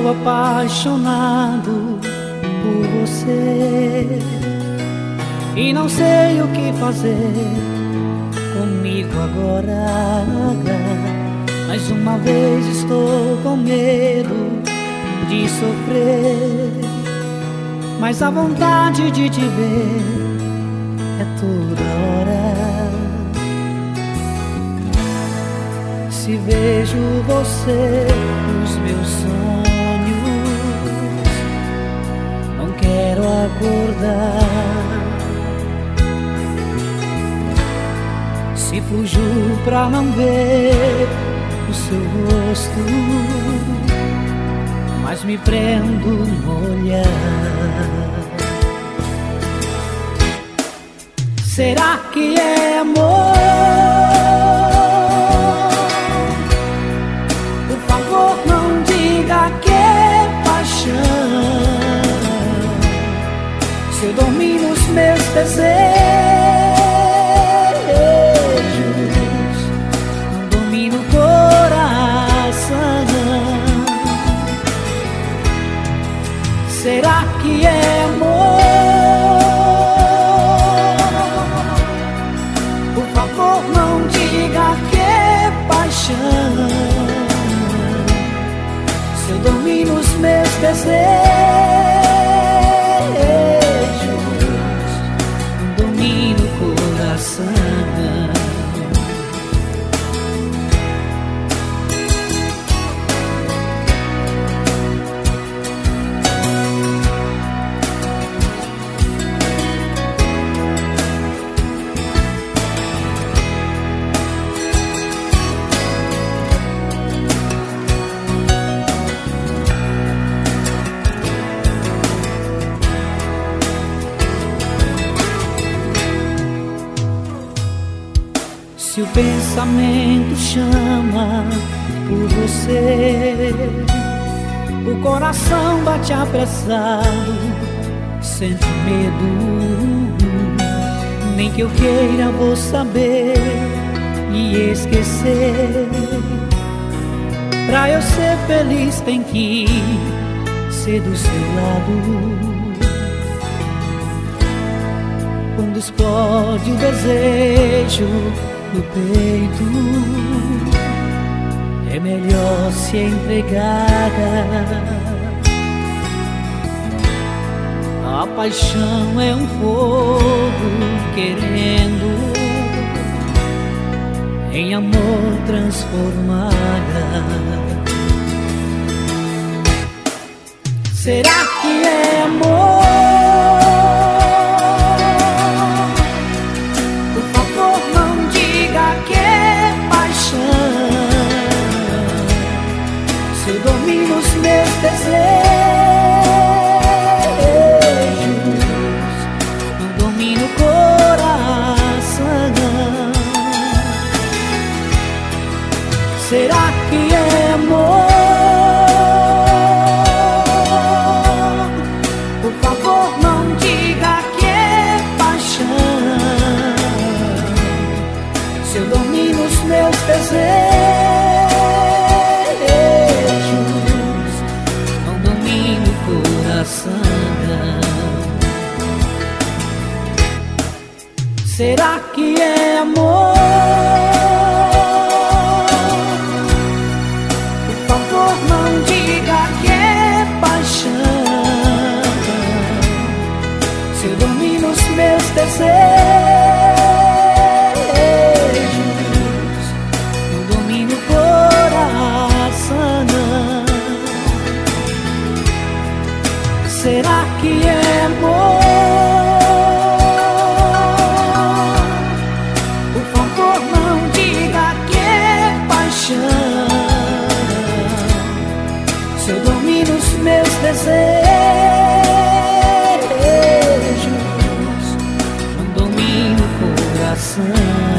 Estou apaixonado por você e não sei o que fazer comigo agora. Mais uma vez estou com medo de sofrer, mas a vontade de te ver é toda hora. Se vejo você nos meus sonhos, não quero acordar. Se fujo pra não ver o seu rosto, mas me prendo no olhar. Será que é amor? Por favor, não diga que é paixão. Se eu domino os meus desejos, não domino o coração. Será que é amor? Por favor, não diga que é paixão. Se eu domino os meus desejos, não domino o coração. Se o pensamento chama por você, o coração bate apressado, sente medo. Nem que eu queira vou saber e esquecer. Pra eu ser feliz tem que ser do seu lado. Quando explode o desejo no peito, é melhor se entregar. A paixão é um fogo querendo em amor transformar. Será que é amor? Se eu domino os meus desejos, não domino o coração. Será que é amor? Por favor, não diga que é paixão. Se eu domino os meus desejos, será que é amor? Por favor, não diga que é paixão. Se eu domino os meus desejos, não domino o coração. Será que é amor? Por favor, não diga que é paixão. Se eu domino os meus desejos, não domino o coração.